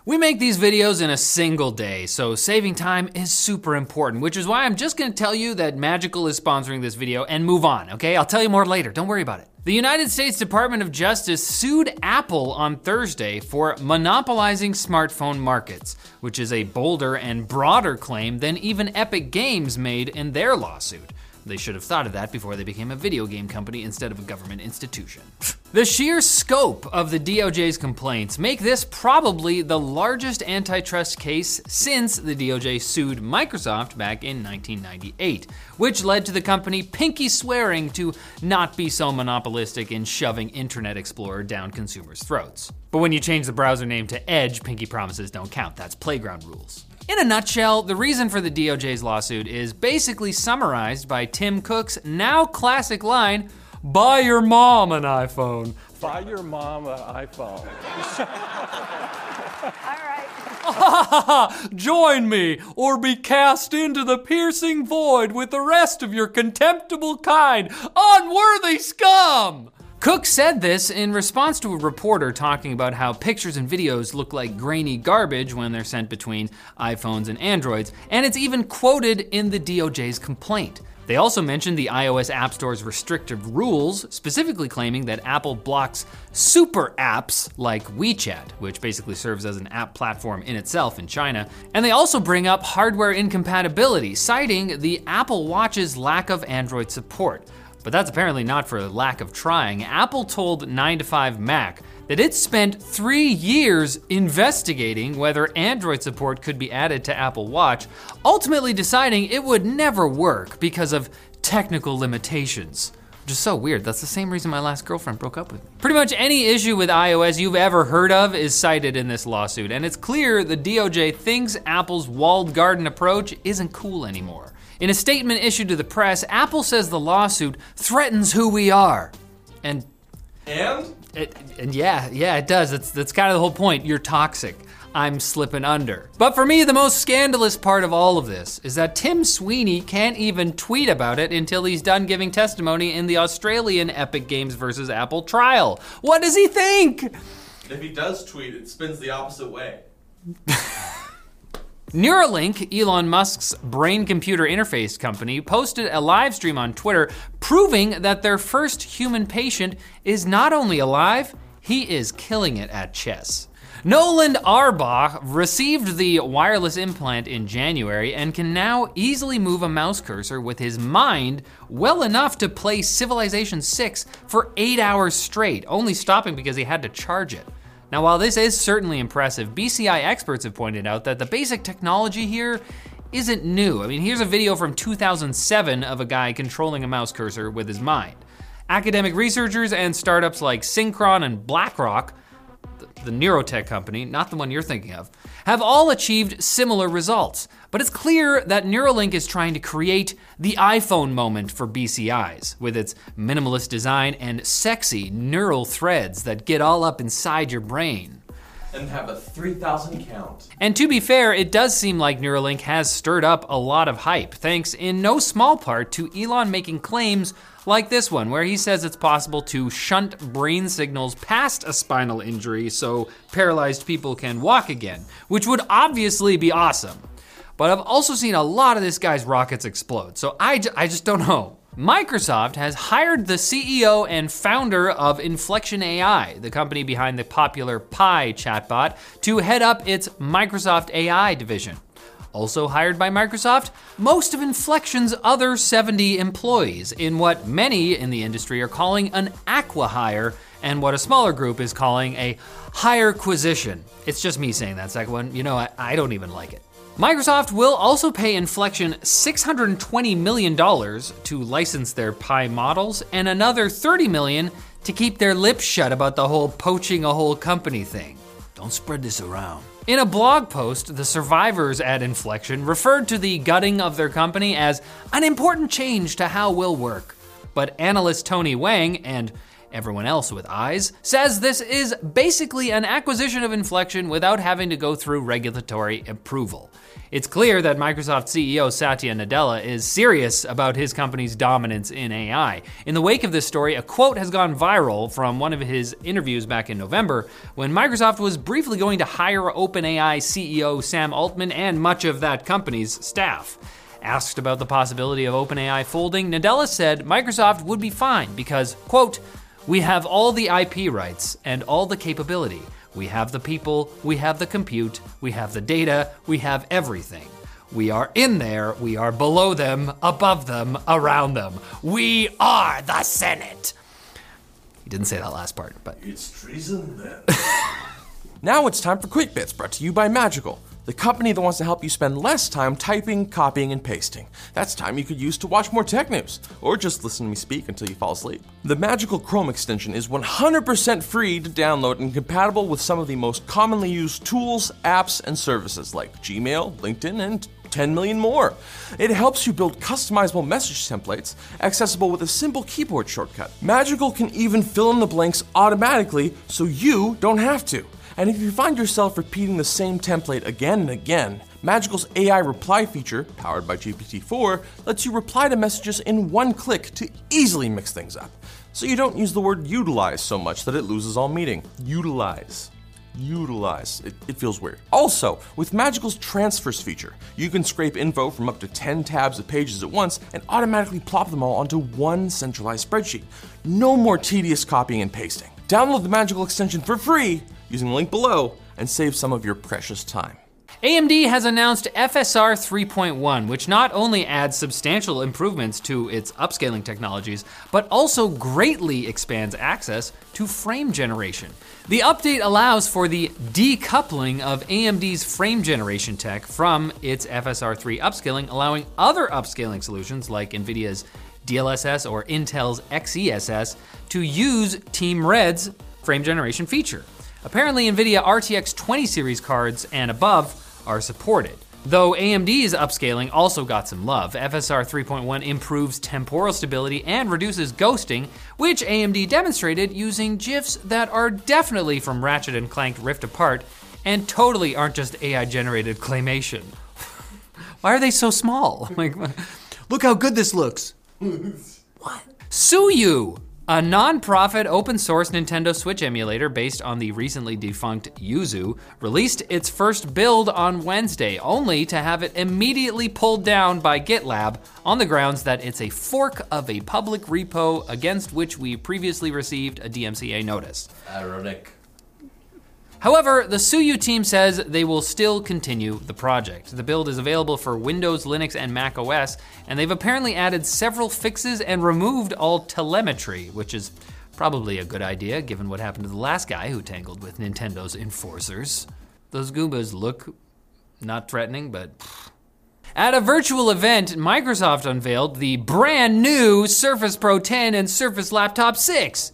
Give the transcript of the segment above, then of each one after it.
We make these videos in a single day, so saving time is super important, which is why I'm just gonna tell you that Magical is sponsoring this video and move on, okay? I'll tell you more later, don't worry about it. The United States Department of Justice sued Apple on Thursday for monopolizing smartphone markets, which is a bolder and broader claim than even Epic Games made in their lawsuit. They should have thought of that before they became a video game company instead of a government institution. The sheer scope of the DOJ's complaints make this probably the largest antitrust case since the DOJ sued Microsoft back in 1998, which led to the company pinky swearing to not be so monopolistic in shoving Internet Explorer down consumers' throats. But when you change the browser name to Edge, pinky promises don't count. That's playground rules. In a nutshell, the reason for the DOJ's lawsuit is basically summarized by Tim Cook's now classic line, "Buy your mom an iPhone." Buy your mom an iPhone. All right. Join me or be cast into the piercing void with the rest of your contemptible kind, unworthy scum! Cook said this in response to a reporter talking about how pictures and videos look like grainy garbage when they're sent between iPhones and Androids, and it's even quoted in the DOJ's complaint. They also mentioned the iOS App Store's restrictive rules, specifically claiming that Apple blocks super apps like WeChat, which basically serves as an app platform in itself in China. And they also bring up hardware incompatibility, citing the Apple Watch's lack of Android support. But that's apparently not for lack of trying. Apple told 9to5Mac that it spent 3 years investigating whether Android support could be added to Apple Watch, ultimately deciding it would never work because of technical limitations. Which is so weird, that's the same reason my last girlfriend broke up with me. Pretty much any issue with iOS you've ever heard of is cited in this lawsuit, and it's clear the DOJ thinks Apple's walled garden approach isn't cool anymore. In a statement issued to the press, Apple says the lawsuit threatens who we are. And yeah, it does. That's kind of the whole point. You're toxic. I'm slipping under. But for me, the most scandalous part of all of this is that Tim Sweeney can't even tweet about it until he's done giving testimony in the Australian Epic Games versus Apple trial. What does he think? If he does tweet, it spins the opposite way. Neuralink, Elon Musk's brain-computer interface company, posted a live stream on Twitter proving that their first human patient is not only alive, he is killing it at chess. Nolan Arbach received the wireless implant in January and can now easily move a mouse cursor with his mind well enough to play Civilization VI for 8 hours straight, only stopping because he had to charge it. Now, while this is certainly impressive, BCI experts have pointed out that the basic technology here isn't new. I mean, here's a video from 2007 of a guy controlling a mouse cursor with his mind. Academic researchers and startups like Synchron and BlackRock, the neurotech company, not the one you're thinking of, have all achieved similar results. But it's clear that Neuralink is trying to create the iPhone moment for BCIs, with its minimalist design and sexy neural threads that get all up inside your brain. And have a 3,000 count. And to be fair, it does seem like Neuralink has stirred up a lot of hype, thanks in no small part to Elon making claims like this one, where he says it's possible to shunt brain signals past a spinal injury so paralyzed people can walk again, which would obviously be awesome. But I've also seen a lot of this guy's rockets explode, so I just don't know. Microsoft has hired the CEO and founder of Inflection AI, the company behind the popular Pi chatbot, to head up its Microsoft AI division. Also hired by Microsoft, most of Inflection's other 70 employees in what many in the industry are calling an acqui-hire, and what a smaller group is calling a hire-quisition. It's just me saying that second one. You know, I don't even like it. Microsoft will also pay Inflection $620 million to license their Pi models and another $30 million to keep their lips shut about the whole poaching a whole company thing. Don't spread this around. In a blog post, the survivors at Inflection referred to the gutting of their company as an important change to how we'll work. But analyst Tony Wang and Everyone else with eyes says this is basically an acquisition of Inflection without having to go through regulatory approval. It's clear that Microsoft CEO Satya Nadella is serious about his company's dominance in AI. In the wake of this story, a quote has gone viral from one of his interviews back in November when Microsoft was briefly going to hire OpenAI CEO Sam Altman and much of that company's staff. Asked about the possibility of OpenAI folding, Nadella said Microsoft would be fine because, quote, "We have all the IP rights and all the capability. We have the people, we have the compute, we have the data, we have everything. We are in there, we are below them, above them, around them. We are the Senate." He didn't say that last part, but... It's treason then. Now it's time for Quick Bits, brought to you by Magical, the company that wants to help you spend less time typing, copying, and pasting. That's time you could use to watch more tech news, or just listen to me speak until you fall asleep. The Magical Chrome extension is 100% free to download and compatible with some of the most commonly used tools, apps, and services like Gmail, LinkedIn, and 10 million more. It helps you build customizable message templates accessible with a simple keyboard shortcut. Magical can even fill in the blanks automatically so you don't have to. And if you find yourself repeating the same template again and again, Magical's AI reply feature, powered by GPT-4, lets you reply to messages in one click to easily mix things up. So you don't use the word utilize so much that it loses all meaning. Utilize. It feels weird. Also, with Magical's transfers feature, you can scrape info from up to 10 tabs of pages at once and automatically plop them all onto one centralized spreadsheet. No more tedious copying and pasting. Download the Magical extension for free using the link below and save some of your precious time. AMD has announced FSR 3.1, which not only adds substantial improvements to its upscaling technologies, but also greatly expands access to frame generation. The update allows for the decoupling of AMD's frame generation tech from its FSR 3 upscaling, allowing other upscaling solutions like NVIDIA's DLSS or Intel's XeSS to use Team Red's frame generation feature. Apparently, NVIDIA RTX 20 series cards and above are supported. Though AMD's upscaling also got some love, FSR 3.1 improves temporal stability and reduces ghosting, which AMD demonstrated using GIFs that are definitely from Ratchet & Clank Rift Apart and totally aren't just AI-generated claymation. Why are they so small? Like, look how good this looks. What? Suyu, a non-profit open-source Nintendo Switch emulator based on the recently defunct Yuzu, released its first build on Wednesday, only to have it immediately pulled down by GitLab on the grounds that it's a fork of a public repo against which we previously received a DMCA notice. Ironic. However, the Suyu team says they will still continue the project. The build is available for Windows, Linux, and Mac OS, and they've apparently added several fixes and removed all telemetry, which is probably a good idea given what happened to the last guy who tangled with Nintendo's enforcers. Those Goombas look not threatening, but... At a virtual event, Microsoft unveiled the brand new Surface Pro 10 and Surface Laptop 6.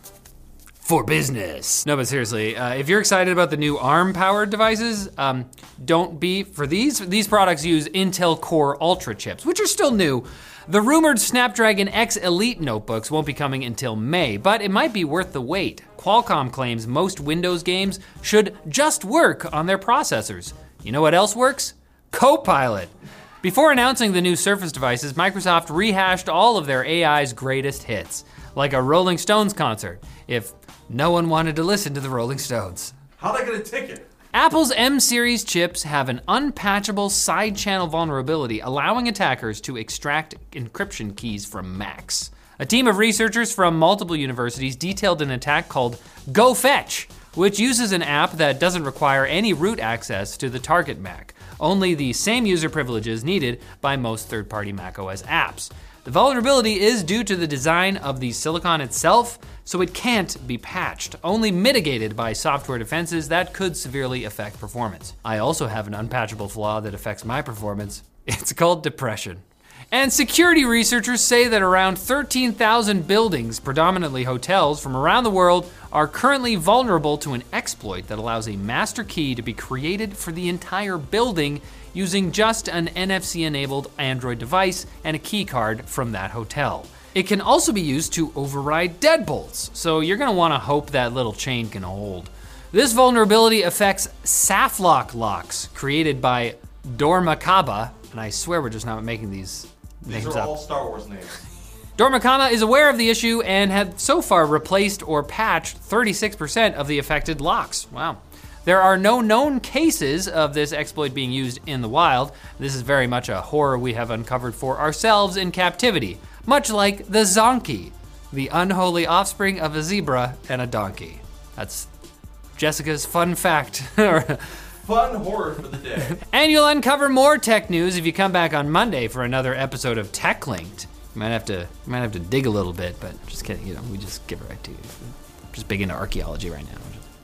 For business. No, but seriously, if you're excited about the new ARM-powered devices, don't be. For these products use Intel Core Ultra chips, which are still new. The rumored Snapdragon X Elite notebooks won't be coming until May, but it might be worth the wait. Qualcomm claims most Windows games should just work on their processors. You know what else works? Copilot. Before announcing the new Surface devices, Microsoft rehashed all of their AI's greatest hits, like a Rolling Stones concert, if no one wanted to listen to the Rolling Stones. How'd I get a ticket? Apple's M-series chips have an unpatchable side-channel vulnerability, allowing attackers to extract encryption keys from Macs. A team of researchers from multiple universities detailed an attack called GoFetch, which uses an app that doesn't require any root access to the target Mac, only the same user privileges needed by most third-party macOS apps. The vulnerability is due to the design of the silicon itself, so it can't be patched, only mitigated by software defenses that could severely affect performance. I also have an unpatchable flaw that affects my performance. It's called depression. And security researchers say that around 13,000 buildings, predominantly hotels from around the world, are currently vulnerable to an exploit that allows a master key to be created for the entire building using just an NFC-enabled Android device and a key card from that hotel. It can also be used to override deadbolts, so you're gonna wanna hope that little chain can hold. This vulnerability affects Saflock locks created by Dormakaba, and I swear we're just not making these names These are up. all Star Wars names. Dormakaba is aware of the issue and have so far replaced or patched 36% of the affected locks. Wow. There are no known cases of this exploit being used in the wild. This is very much a horror we have uncovered for ourselves in captivity, much like the Zonky, the unholy offspring of a zebra and a donkey. That's Jessica's fun fact. Fun horror for the day. And you'll uncover more tech news if you come back on Monday for another episode of Tech Linked. You might have to dig a little bit, but just kidding, we just give it right to you. Just big into archaeology right now.